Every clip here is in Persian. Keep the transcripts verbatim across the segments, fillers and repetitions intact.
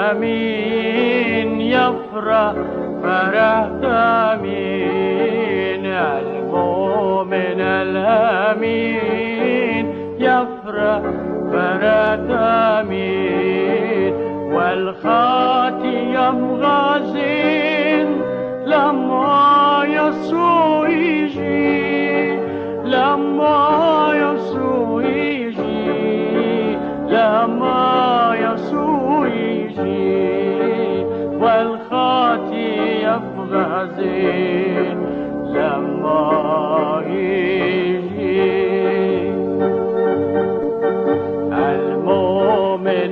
الأمين يفرح فرح أمين المؤمن الأمين يفرح فرح أمين والخاطي يمغازين لما يسوع يجي لما يسوع يجي لما يسوع يجي والخاطي يبغى زين لما يجي المؤمن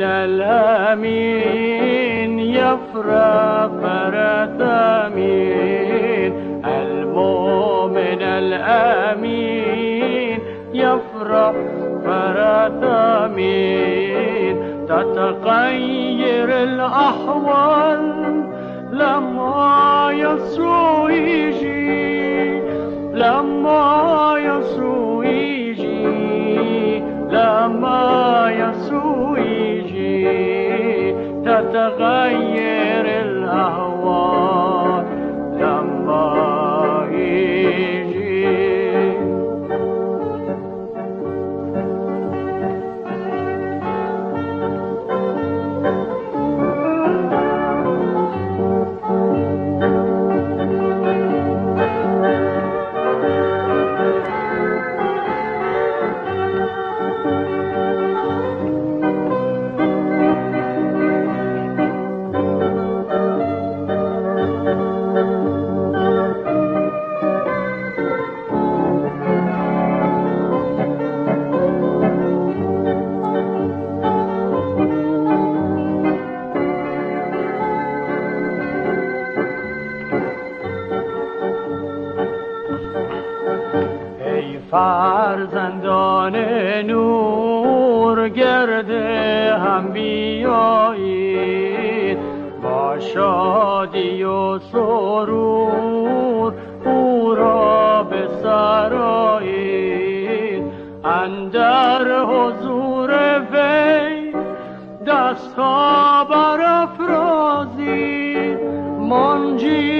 الأمين يفرح فرح أمين المؤمن الأمين يفرح فرح أمين تتغير الأحوال لما يسوع يجي لما يسوع يجي لما يسوع يجي تتغير الأهوال لما يجي فرزندان نور گرده هم بیایید با شادی و سرور او را بسرایید اندر حضور وی دستها برافرازید منجی